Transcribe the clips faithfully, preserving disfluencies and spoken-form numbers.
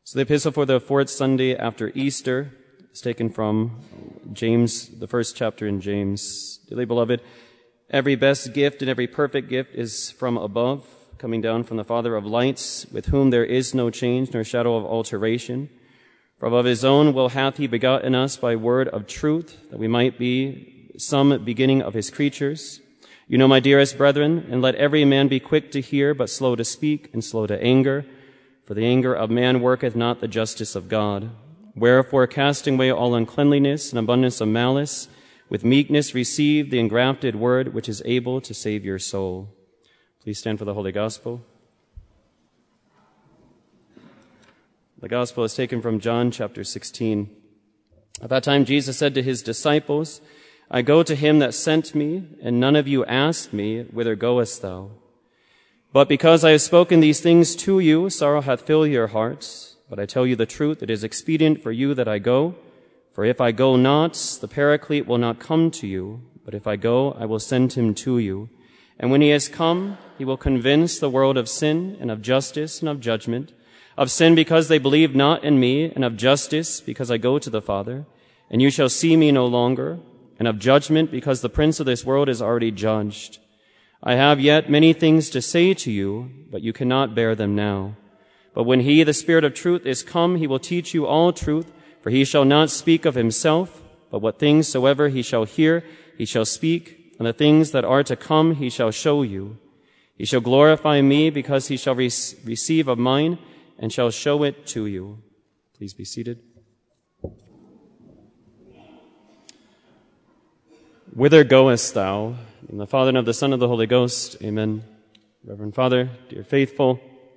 So the epistle for the fourth Sunday after Easter is taken from James, the first chapter in James. Dearly beloved, every best gift and every perfect gift is from above, coming down from the Father of lights, with whom there is no change nor shadow of alteration. For of his own will hath he begotten us by word of truth, that we might be some beginning of his creatures. You know, my dearest brethren, and let every man be quick to hear, but slow to speak, and slow to anger. For the anger of man worketh not the justice of God. Wherefore, casting away all uncleanliness and abundance of malice, with meekness receive the engrafted word, which is able to save your soul. Please stand for the Holy Gospel. The Gospel is taken from John chapter sixteen. At that time Jesus said to his disciples, I go to him that sent me, and none of you asked me, whither goest thou? But because I have spoken these things to you, sorrow hath filled your hearts. But I tell you the truth, it is expedient for you that I go. For if I go not, the Paraclete will not come to you. But if I go, I will send him to you. And when he has come, he will convince the world of sin, and of justice, and of judgment. Of sin, because they believe not in me, and of justice, because I go to the Father, and you shall see me no longer. And of judgment, because the prince of this world is already judged. I have yet many things to say to you, but you cannot bear them now. But when he, the Spirit of truth, is come, he will teach you all truth, for he shall not speak of himself, but what things soever he shall hear, he shall speak, and the things that are to come he shall show you. He shall glorify me, because he shall re- receive of mine, and shall show it to you. Please be seated. Whither goest thou? In the Father, and of the Son, and of the Holy Ghost. Amen. Reverend Father, dear faithful,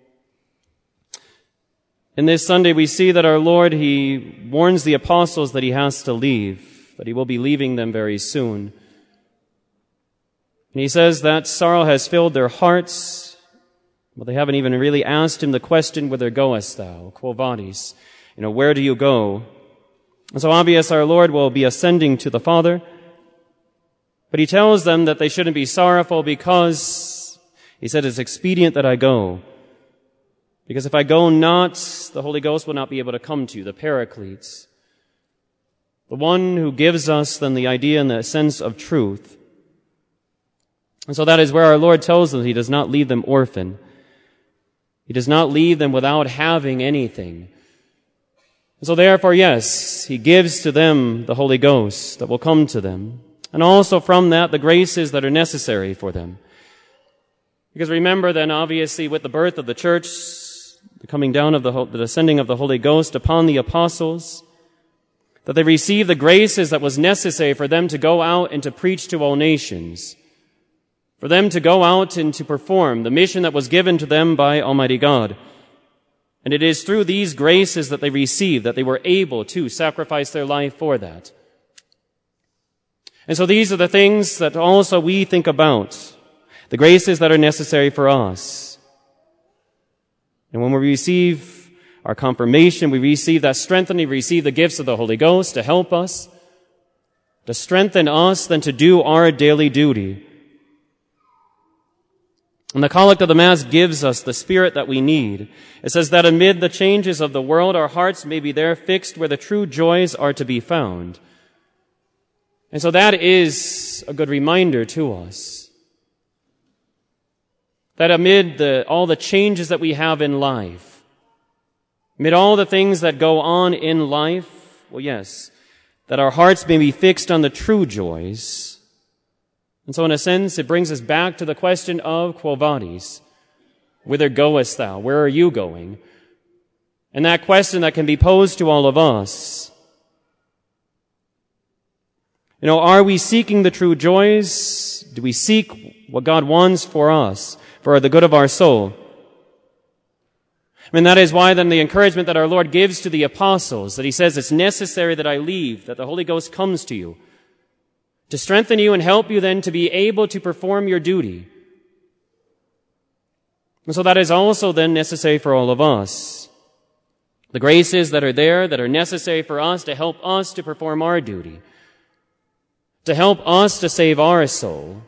in this Sunday we see that our Lord, he warns the apostles that he has to leave, that he will be leaving them very soon. And he says that sorrow has filled their hearts, but they haven't even really asked him the question, whither goest thou? Quo vadis? You know, where do you go? And so obvious our Lord will be ascending to the Father. But he tells them that they shouldn't be sorrowful because, he said, it's expedient that I go. Because if I go not, the Holy Ghost will not be able to come to you, the Paracletes. The one who gives us then the idea and the sense of truth. And so that is where our Lord tells them he does not leave them orphan. He does not leave them without having anything. And so therefore, yes, he gives to them the Holy Ghost that will come to them. And also from that, the graces that are necessary for them. Because remember then, obviously, with the birth of the church, the coming down of the, the descending of the Holy Ghost upon the apostles, that they received the graces that was necessary for them to go out and to preach to all nations, for them to go out and to perform the mission that was given to them by Almighty God. And it is through these graces that they received that they were able to sacrifice their life for that. And so these are the things that also we think about, the graces that are necessary for us. And when we receive our confirmation, we receive that strengthening, we receive the gifts of the Holy Ghost to help us, to strengthen us, then to do our daily duty. And the Collect of the Mass gives us the spirit that we need. It says that amid the changes of the world, our hearts may be there fixed where the true joys are to be found. And so that is a good reminder to us that amid the, all the changes that we have in life, amid all the things that go on in life, well, yes, that our hearts may be fixed on the true joys. And so in a sense, it brings us back to the question of Quo vadis? Whither goest thou? Where are you going? And that question that can be posed to all of us. You know, are we seeking the true joys? Do we seek what God wants for us, for the good of our soul? I mean, that is why then the encouragement that our Lord gives to the apostles, that he says it's necessary that I leave, that the Holy Ghost comes to you, to strengthen you and help you then to be able to perform your duty. And so that is also then necessary for all of us. The graces that are there, that are necessary for us to help us to perform our duty, to help us to save our soul.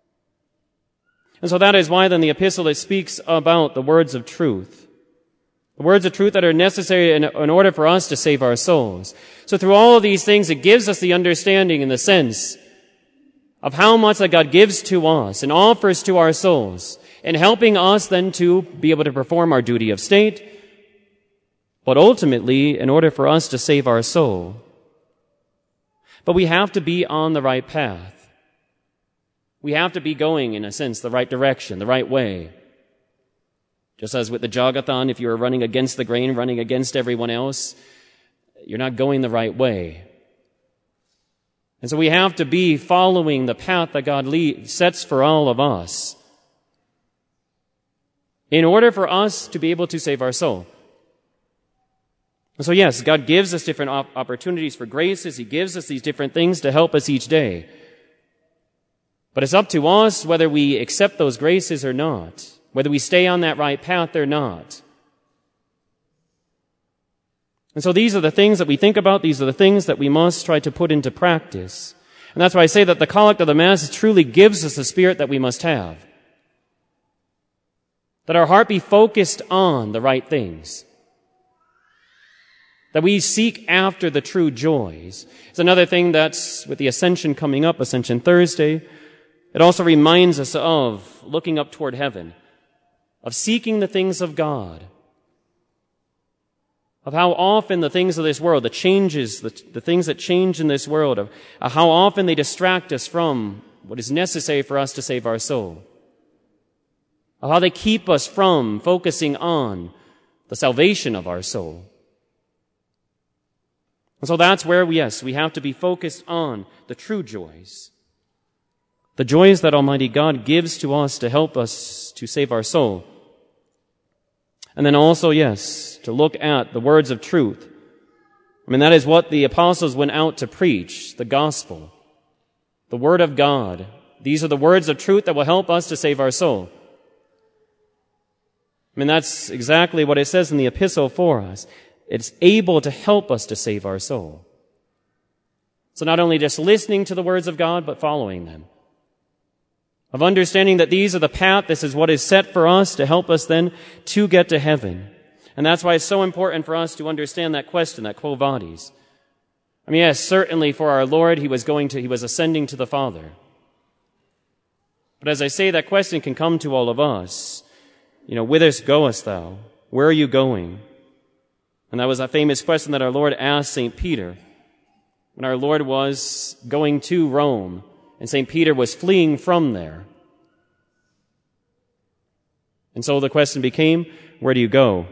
And so that is why then the epistle it speaks about the words of truth. The words of truth that are necessary in, in order for us to save our souls. So through all of these things, it gives us the understanding and the sense of how much that God gives to us and offers to our souls, in helping us then to be able to perform our duty of state, but ultimately in order for us to save our soul. But we have to be on the right path. We have to be going, in a sense, the right direction, the right way. Just as with the jogathon, if you were running against the grain, running against everyone else, you're not going the right way. And so we have to be following the path that God lead, sets for all of us in order for us to be able to save our soul. And so yes, God gives us different op- opportunities for graces. He gives us these different things to help us each day. But it's up to us whether we accept those graces or not, whether we stay on that right path or not. And so these are the things that we think about. These are the things that we must try to put into practice. And that's why I say that the collect of the Mass truly gives us the spirit that we must have. That our heart be focused on the right things. That we seek after the true joys. It's another thing that's with the Ascension coming up, Ascension Thursday. It also reminds us of looking up toward heaven, of seeking the things of God, of how often the things of this world, the changes, the, the things that change in this world, of uh, how often they distract us from what is necessary for us to save our soul, of how they keep us from focusing on the salvation of our soul. And so that's where, we, yes, we have to be focused on the true joys, the joys that Almighty God gives to us to help us to save our soul. And then also, yes, to look at the words of truth. I mean, that is what the apostles went out to preach, the gospel, the word of God. These are the words of truth that will help us to save our soul. I mean, that's exactly what it says in the epistle for us. It's able to help us to save our soul. So not only just listening to the words of God, but following them. Of understanding that these are the path, this is what is set for us to help us then to get to heaven. And that's why it's so important for us to understand that question, that quo vadis. I mean, yes, certainly for our Lord, He was going to, He was ascending to the Father. But as I say, that question can come to all of us. You know, whither goest thou? Where are you going? And that was a famous question that our Lord asked Saint Peter when our Lord was going to Rome and Saint Peter was fleeing from there. And so the question became, where do you go?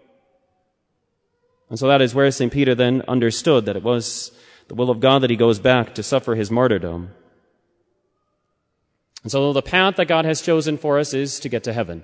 And so that is where Saint Peter then understood that it was the will of God that he goes back to suffer his martyrdom. And so the path that God has chosen for us is to get to heaven.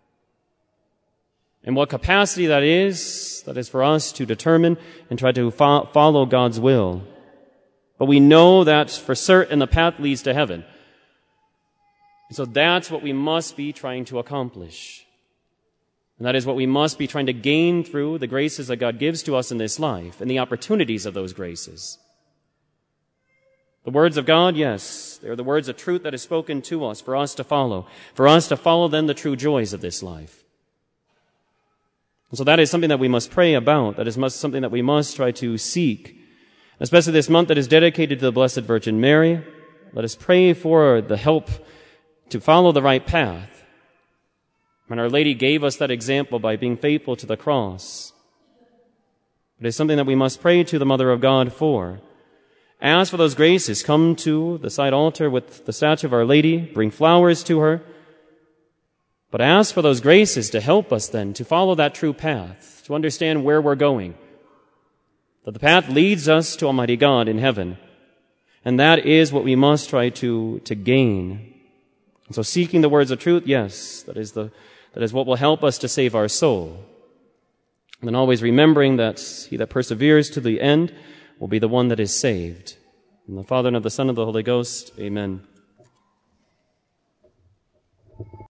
In what capacity that is, that is for us to determine and try to fo- follow God's will. But we know that for certain the path leads to heaven. And so that's what we must be trying to accomplish. And that is what we must be trying to gain through the graces that God gives to us in this life and the opportunities of those graces. The words of God, yes, they are the words of truth that is spoken to us for us to follow, for us to follow then the true joys of this life. And so that is something that we must pray about. That is must, something that we must try to seek. Especially this month that is dedicated to the Blessed Virgin Mary. Let us pray for the help to follow the right path. And Our Lady gave us that example by being faithful to the cross. It is something that we must pray to the Mother of God for. Ask for those graces. Come to the side altar with the statue of Our Lady. Bring flowers to her. But ask for those graces to help us then to follow that true path, to understand where we're going. That the path leads us to Almighty God in heaven. And that is what we must try to, to gain. And so seeking the words of truth, yes, that is the, that is what will help us to save our soul. And then always remembering that he that perseveres to the end will be the one that is saved. In the Father and of the Son and of the Holy Ghost, amen.